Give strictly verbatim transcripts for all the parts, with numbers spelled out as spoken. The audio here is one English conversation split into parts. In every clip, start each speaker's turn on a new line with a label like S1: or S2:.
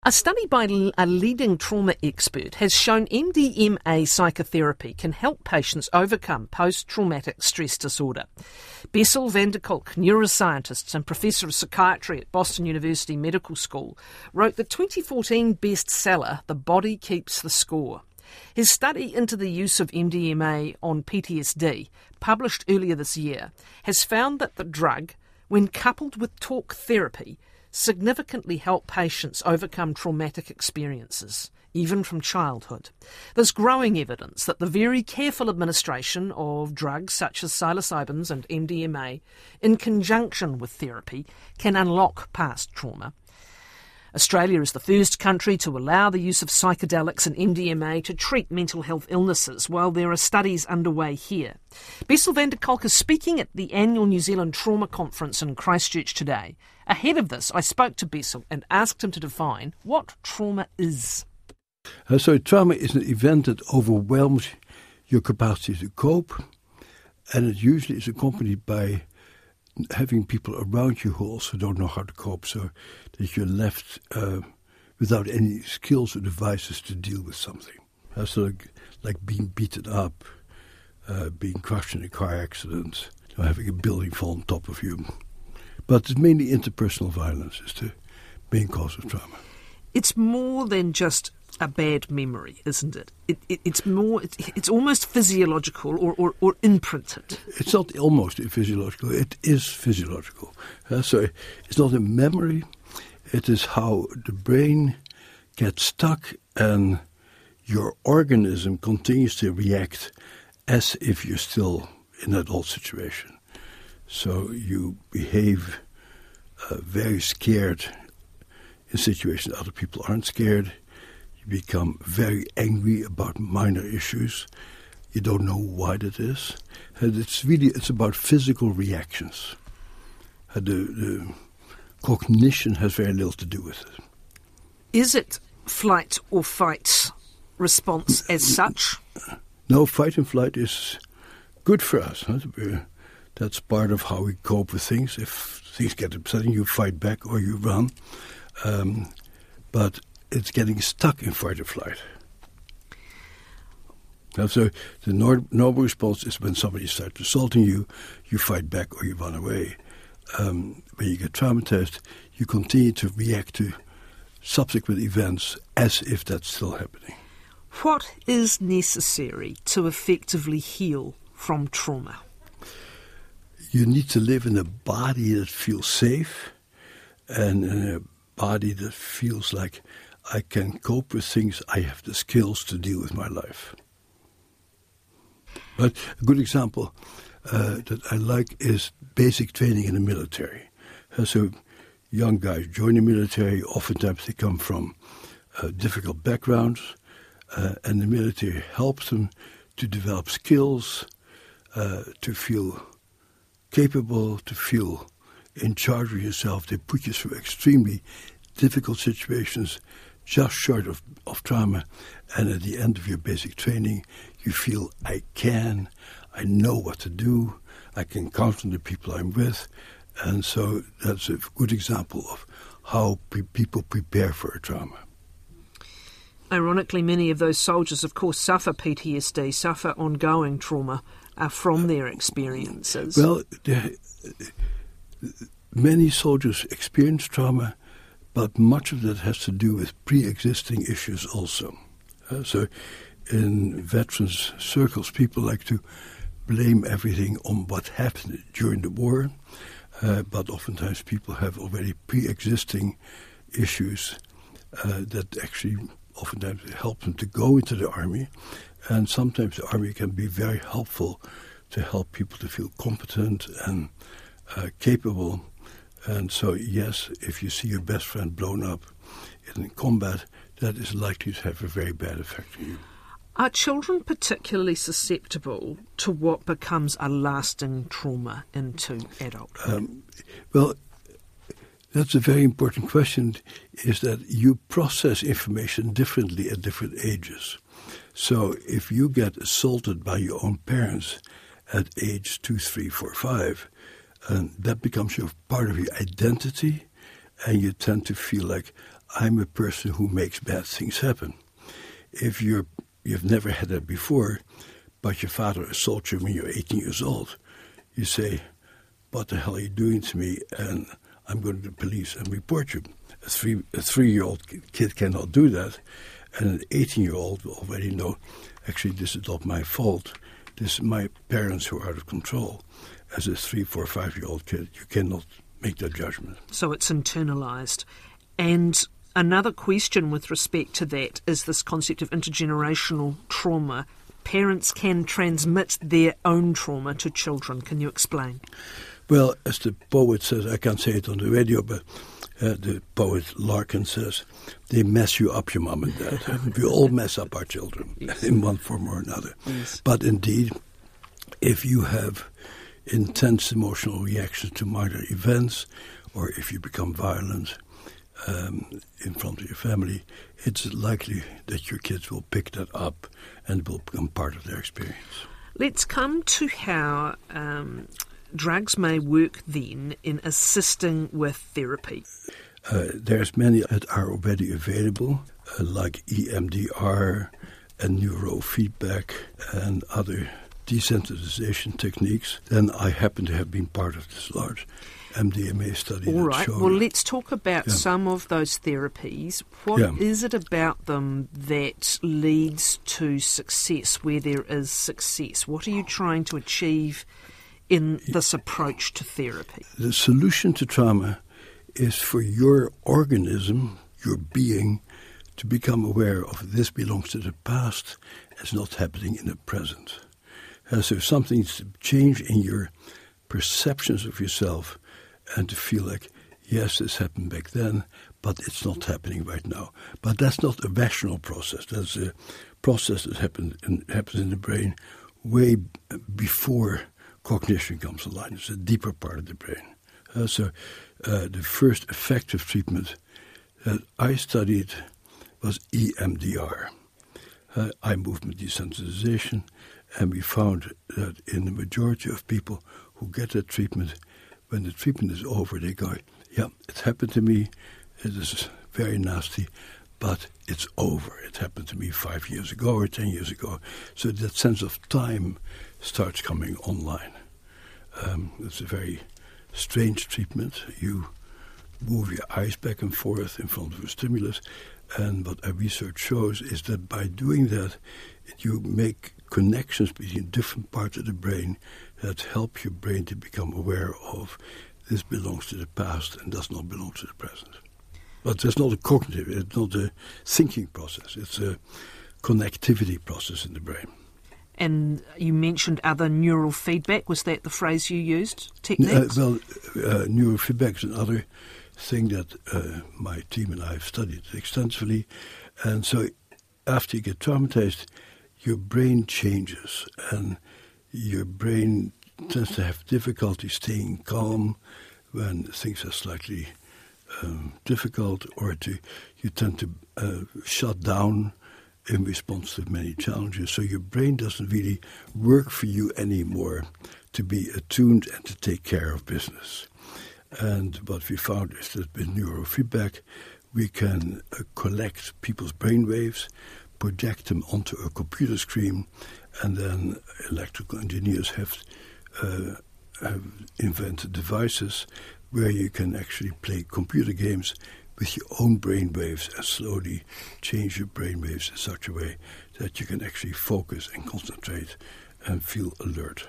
S1: A study by a leading trauma expert has shown M D M A psychotherapy can help patients overcome post-traumatic stress disorder. Bessel van der Kolk, neuroscientist and professor of psychiatry at Boston University Medical School, wrote the twenty fourteen bestseller The Body Keeps the Score. His study into the use of M D M A on P T S D, published earlier this year, has found that the drug, when coupled with talk therapy, significantly help patients overcome traumatic experiences, even from childhood. There's growing evidence that the very careful administration of drugs such as psilocybins and M D M A, in conjunction with therapy, can unlock past trauma. Australia is the first country to allow the use of psychedelics and M D M A to treat mental health illnesses, while there are studies underway here. Bessel van der Kolk is speaking at the annual New Zealand Trauma Conference in Christchurch today. Ahead of this, I spoke to Bessel and asked him to define what trauma is.
S2: Uh, so trauma is an event that overwhelms your capacity to cope, and it usually is accompanied by having people around you who also don't know how to cope, so that you're left uh, without any skills or devices to deal with something. Uh, so like, like being beaten up, uh, being crushed in a car accident, or having a building fall on top of you. But it's mainly interpersonal violence is the main cause of trauma.
S1: It's more than just a bad memory, isn't it? it, it it's more. It's, it's almost physiological or, or, or imprinted.
S2: It's not almost physiological. It is physiological. Uh, so it's not a memory. It is how the brain gets stuck and your organism continues to react as if you're still in that old situation. So you behave uh, very scared in situations other people aren't scared. You become very angry about minor issues. You don't know why that is. And it's really, it's about physical reactions. And the, the cognition has very little to do with it.
S1: Is it flight or fight response as such?
S2: No, fight and flight is good for us. Huh? That's part of how we cope with things. If things get upsetting, you fight back or you run. Um, but it's getting stuck in fight or flight. And so the nor- normal response is when somebody starts assaulting you, you fight back or you run away. Um, when you get traumatized, you continue to react to subsequent events as if that's still happening.
S1: What is necessary to effectively heal from trauma?
S2: You need to live in a body that feels safe and in a body that feels like I can cope with things, I have the skills to deal with my life. But a good example uh, that I like is basic training in the military. Uh, so young guys join the military, oftentimes they come from uh, difficult backgrounds, uh, and the military helps them to develop skills, uh, to feel capable, to feel in charge of yourself. They put you through extremely difficult situations, just short of, of trauma, and at the end of your basic training, you feel, I can, I know what to do, I can count on the people I'm with, and so that's a good example of how pre- people prepare for a trauma.
S1: Ironically, many of those soldiers, of course, suffer P T S D, suffer ongoing trauma uh, from their experiences.
S2: Well, the, many soldiers experience trauma, but much of that has to do with pre-existing issues also. Uh, so in veterans circles, people like to blame everything on what happened during the war, uh, but oftentimes people have already pre-existing issues uh, that actually oftentimes help them to go into the army, and sometimes the army can be very helpful to help people to feel competent and uh, capable. And so, yes, if you see your best friend blown up in combat, that is likely to have a very bad effect on you.
S1: Are children particularly susceptible to what becomes a lasting trauma into adulthood?
S2: Um, well, that's a very important question, is that you process information differently at different ages. So if you get assaulted by your own parents at age two, three, four, five, and that becomes your part of your identity, and you tend to feel like I'm a person who makes bad things happen. If you're, you've never had that before, but your father assaults you when you're eighteen years old, you say, what the hell are you doing to me? And I'm going to the police and report you. A, three, a three-year-old kid cannot do that. And an eighteen-year-old will already know, actually, this is not my fault. This is my parents who are out of control. As a three, four, five-year-old kid, you cannot make that judgment.
S1: So it's internalised. And another question with respect to that is this concept of intergenerational trauma. Parents can transmit their own trauma to children. Can you explain?
S2: Well, as the poet says, I can't say it on the radio, but uh, the poet Larkin says, they mess you up, your mum and dad. We all mess up our children yes. in one form or another. Yes. But indeed, if you have intense emotional reactions to minor events, or if you become violent um, in front of your family, it's likely that your kids will pick that up and will become part of their experience.
S1: Let's come to how um, drugs may work then in assisting with therapy.
S2: Uh, there's many that are already available, uh, like E M D R and neurofeedback and other desensitization techniques. Then I happen to have been part of this large M D M A study.
S1: All right,
S2: showed
S1: well, let's talk about yeah. some of those therapies. What
S2: yeah.
S1: is it about them that leads to success, where there is success? What are you trying to achieve in this approach to therapy?
S2: The solution to trauma is for your organism, your being, to become aware of this belongs to the past, it's not happening in the present. Uh, so something's to change in your perceptions of yourself and to feel like, yes, this happened back then, but it's not happening right now. But that's not a rational process. That's a process that happens in, happens in the brain way before cognition comes online. It's a deeper part of the brain. Uh, so uh, the first effective treatment that I studied was E M D R, uh, eye movement desensitization, and we found that in the majority of people who get that treatment, when the treatment is over, they go, yeah, it happened to me, it is very nasty, but it's over. It happened to me five years ago or ten years ago. So that sense of time starts coming online. Um, it's a very strange treatment. You move your eyes back and forth in front of a stimulus, and what our research shows is that by doing that, you make connections between different parts of the brain that help your brain to become aware of this belongs to the past and does not belong to the present. But it's not a cognitive, it's not a thinking process, it's a connectivity process in the brain.
S1: And you mentioned other neural feedback. Was that the phrase you used, techniques?
S2: Uh, well, uh, neurofeedback is another thing that uh, my team and I have studied extensively. And so after you get traumatized, your brain changes and your brain tends to have difficulty staying calm when things are slightly um, difficult, or to you tend to uh, shut down in response to many challenges. So your brain doesn't really work for you anymore to be attuned and to take care of business. And what we found is that with neurofeedback, we can uh, collect people's brain waves, project them onto a computer screen, and then electrical engineers have, uh, have invented devices where you can actually play computer games with your own brain waves and slowly change your brain waves in such a way that you can actually focus and concentrate and feel alert.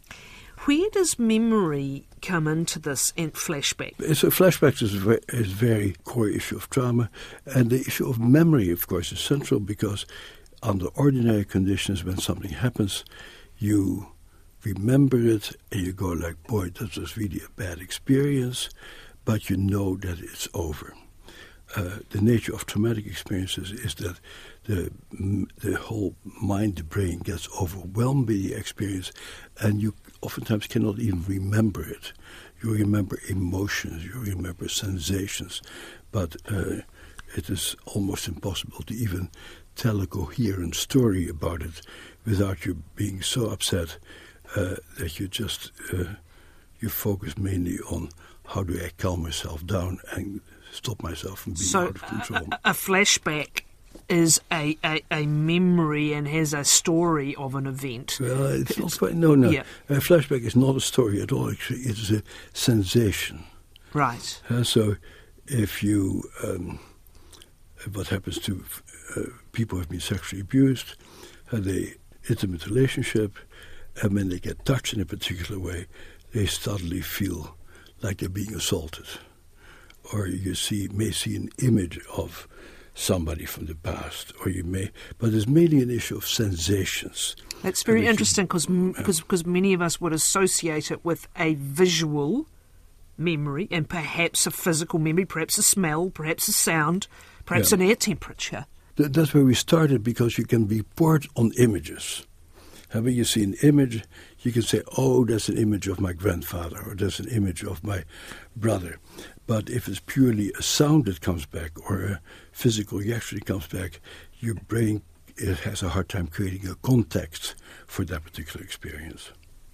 S1: Where does memory come into this and flashback?
S2: So flashbacks is a very, is a very core issue of trauma, and the issue of memory, of course, is central because under ordinary conditions, when something happens, you remember it and you go like, boy, that was really a bad experience, but you know that it's over. Uh, the nature of traumatic experiences is that the the whole mind, the brain, gets overwhelmed by the experience, and you oftentimes cannot even remember it. You remember emotions, you remember sensations, but uh, it is almost impossible to even tell a coherent story about it without you being so upset uh, that you just uh, you focus mainly on how do I calm myself down and stop myself from being
S1: so
S2: out of control.
S1: A, a flashback is a, a, a memory and has a story of an event.
S2: Well, it's not quite, no, no.
S1: Yeah.
S2: A flashback is not a story at all. Actually, it's a sensation.
S1: Right.
S2: Uh, so if you, um, what happens to uh, people who have been sexually abused, had an intimate relationship, and when they get touched in a particular way, they suddenly feel like they're being assaulted. Or you see may see an image of somebody from the past, or you may, but it's mainly an issue of sensations.
S1: That's very interesting because because many of us would associate it with a visual memory and perhaps a physical memory, perhaps a smell, perhaps a sound, perhaps
S2: yeah.
S1: an air temperature.
S2: Th- that's where we started, because you can report on images. And when you see an image, you can say, oh, that's an image of my grandfather, or that's an image of my brother. But if it's purely a sound that comes back, or a physical reaction that comes back, your brain it has a hard time creating a context for that particular experience.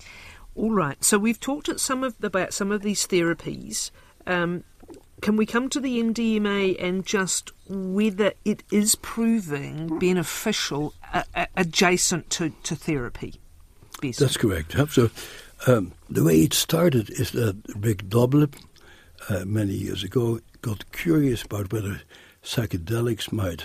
S1: All right. So we've talked at some of, about some of these therapies. Um, can we come to the M D M A and just whether it is proving beneficial uh, uh, adjacent to, to therapy? Bessel?
S2: That's correct. So um, the way it started is that Rick Doblin, uh, many years ago, got curious about whether psychedelics might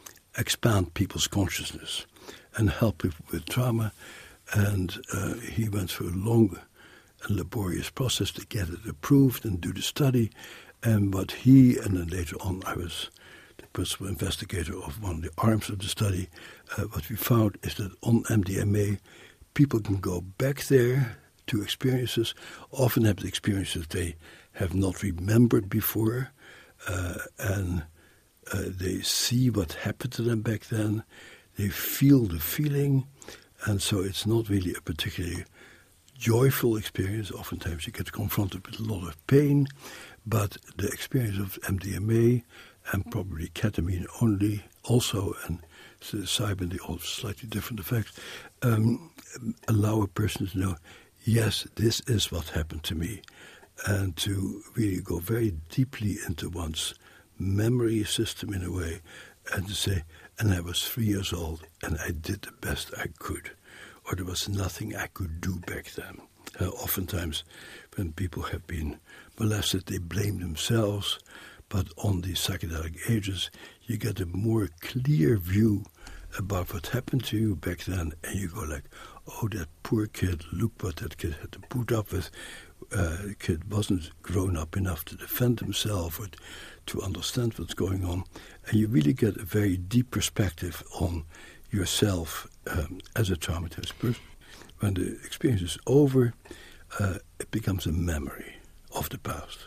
S2: expand people's consciousness and help people with trauma. And uh, he went through a long and laborious process to get it approved and do the study. And what he, and then later on I was the principal investigator of one of the arms of the study, uh, what we found is that on M D M A, people can go back there to experiences, often have the experiences they have not remembered before, uh, and uh, they see what happened to them back then, they feel the feeling, and so it's not really a particularly joyful experience. Oftentimes you get confronted with a lot of pain, but the experience of M D M A and probably ketamine only also, and psilocybin, they all have slightly different effects, um, allow a person to know, yes, this is what happened to me, and to really go very deeply into one's memory system in a way, and to say, and I was three years old, and I did the best I could, or there was nothing I could do back then. Uh, oftentimes, when people have been molested, they blame themselves, but on the psychedelic agents, you get a more clear view about what happened to you back then, and you go like, oh, that poor kid, look what that kid had to put up with. Uh, the kid wasn't grown up enough to defend himself or to understand what's going on. And you really get a very deep perspective on yourself um, as a traumatized person. When the experience is over, uh, it becomes a memory of the past.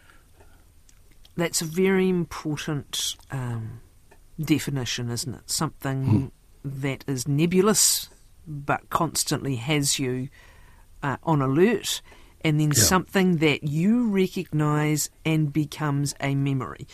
S1: That's a very important um, definition, isn't it? Something hmm. that is nebulous but constantly has you uh, on alert, and then yeah. something that you recognise and becomes a memory.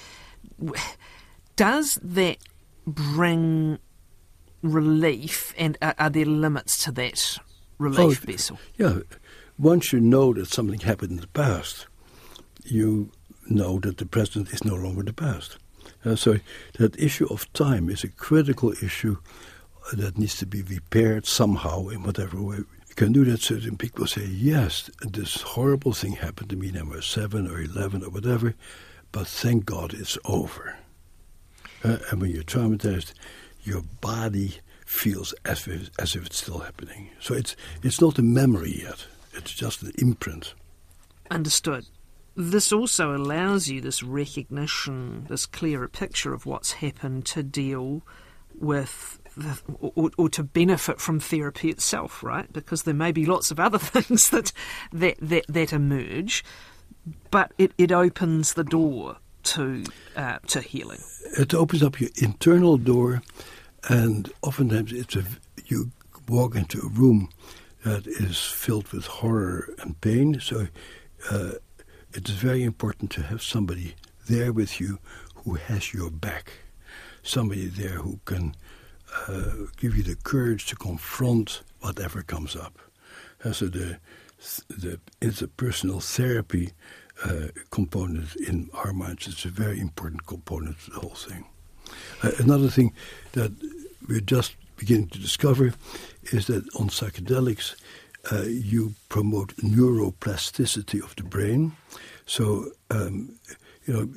S1: Does that bring relief, and are, are there limits to that relief,
S2: oh,
S1: Bessel?
S2: Yeah. Once you know that something happened in the past, you know that the present is no longer the past. Uh, so that issue of time is a critical issue that needs to be repaired somehow in whatever way. You can do that. Certain people say, yes, this horrible thing happened to me when I was seven or eleven or whatever, but thank God it's over. Uh, and when you're traumatized, your body feels as if, as if it's still happening. So it's it's not a memory yet. It's just an imprint.
S1: Understood. This also allows you this recognition, this clearer picture of what's happened to deal with, the, or, or to benefit from therapy itself, right? Because there may be lots of other things that that, that, that emerge, but it, it opens the door to uh, to healing.
S2: It opens up your internal door, and oftentimes it's a, you walk into a room that is filled with horror and pain, so uh, it is very important to have somebody there with you who has your back, somebody there who can uh, give you the courage to confront whatever comes up. Uh, so the the interpersonal therapy uh, component in our minds. It's a very important component to the whole thing. Uh, another thing that we're just beginning to discover is that on psychedelics, uh, you promote neuroplasticity of the brain. So, um, you know,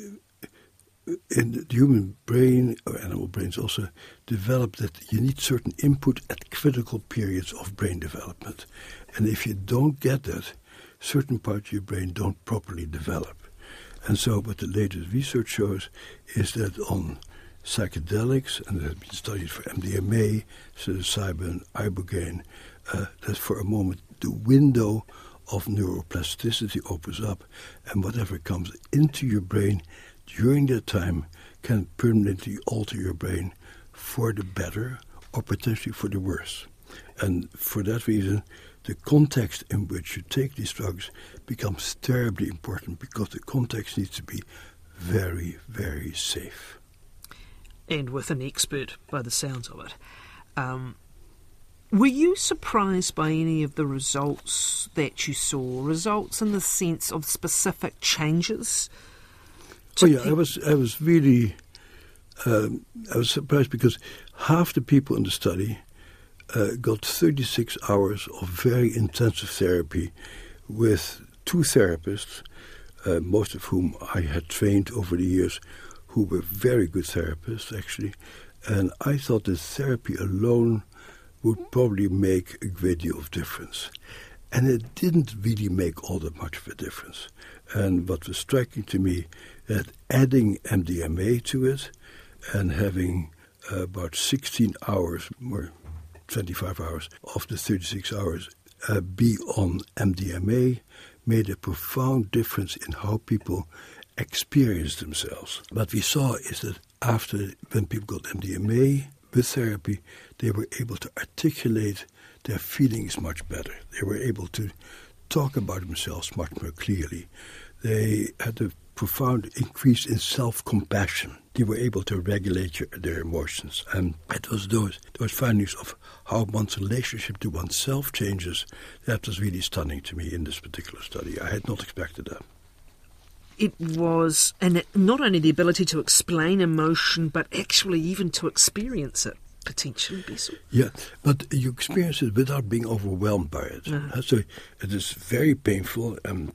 S2: in the human brain, or animal brains also, develop that you need certain input at critical periods of brain development. And if you don't get that, certain parts of your brain don't properly develop. And so what the latest research shows is that on psychedelics, and it has been studied for M D M A, psilocybin, ibogaine, uh, that for a moment the window of neuroplasticity opens up, and whatever comes into your brain during that time can permanently alter your brain for the better or potentially for the worse. And for that reason, the context in which you take these drugs becomes terribly important, because the context needs to be very, very safe.
S1: And with an expert, by the sounds of it. Um, were you surprised by any of the results that you saw? Results in the sense of specific changes?
S2: Oh yeah, I was I was really um, I was surprised, because half the people in the study uh, got thirty-six hours of very intensive therapy with two therapists, uh, most of whom I had trained over the years, who were very good therapists actually, and I thought that therapy alone would probably make a great deal of difference. And it didn't really make all that much of a difference. And what was striking to me, that adding M D M A to it and having uh, about sixteen hours, or twenty-five hours of the thirty-six hours uh, be on M D M A made a profound difference in how people experience themselves. What we saw is that after, when people got M D M A with therapy, they were able to articulate their feelings much better. They were able to talk about themselves much more clearly. They had a profound increase in self-compassion. They were able to regulate your, their emotions. And it was those, those findings of how one's relationship to oneself changes that was really stunning to me in this particular study. I had not expected that.
S1: It was, and not only the ability to explain emotion, but actually even to experience it, potentially, Bessel.
S2: Yeah, but you experience it without being overwhelmed by it. Uh-huh. So it is very painful, and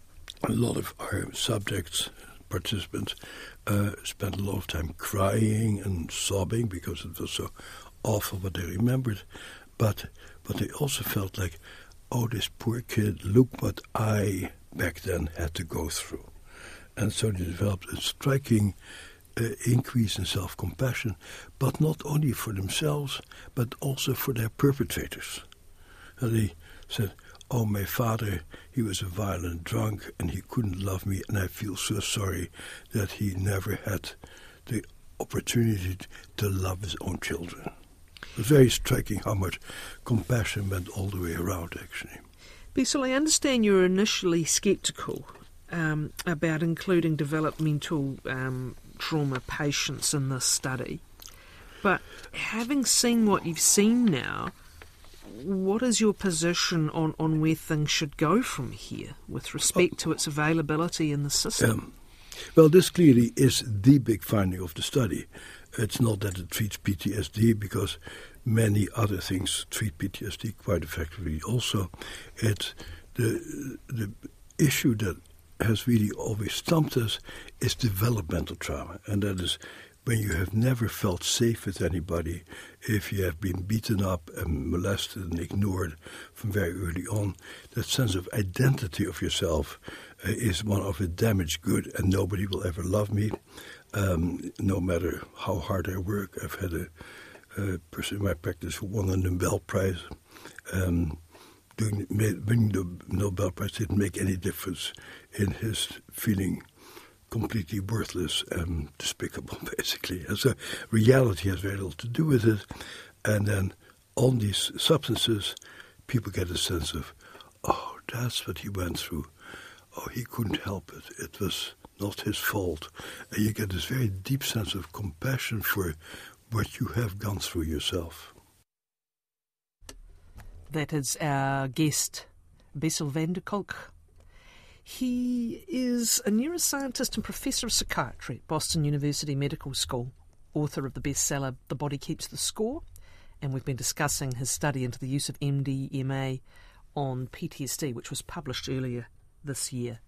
S2: a lot of our subjects, participants, uh, spent a lot of time crying and sobbing because it was so awful what they remembered. But, but they also felt like, oh, this poor kid, look what I back then had to go through. And so they developed a striking uh, increase in self-compassion, but not only for themselves, but also for their perpetrators. And they said, oh, my father, he was a violent drunk and he couldn't love me, and I feel so sorry that he never had the opportunity to love his own children. It was very striking how much compassion went all the way around, actually.
S1: Bessel, I understand you were initially sceptical Um, about including developmental um, trauma patients in this study. But having seen what you've seen now, what is your position on, on where things should go from here with respect to its availability in the system?
S2: Um, well, this clearly is the big finding of the study. It's not that it treats P T S D, because many other things treat P T S D quite effectively also. It's the, the issue that has really always stumped us is developmental trauma, and that is when you have never felt safe with anybody, if you have been beaten up and molested and ignored from very early on. That sense of identity of yourself uh, is one of a damaged good, and nobody will ever love me, um, no matter how hard I work. I've had a, a person in my practice who won a Nobel Prize. Um, Doing, winning the Nobel Prize didn't make any difference in his feeling completely worthless and despicable, basically. And so reality has very little to do with it. And then on these substances, people get a sense of, oh, that's what he went through. Oh, he couldn't help it. It was not his fault. And you get this very deep sense of compassion for what you have gone through yourself.
S1: That is our guest, Bessel van der Kolk. He is a neuroscientist and professor of psychiatry at Boston University Medical School, author of the bestseller The Body Keeps the Score, and we've been discussing his study into the use of M D M A on P T S D, which was published earlier this year.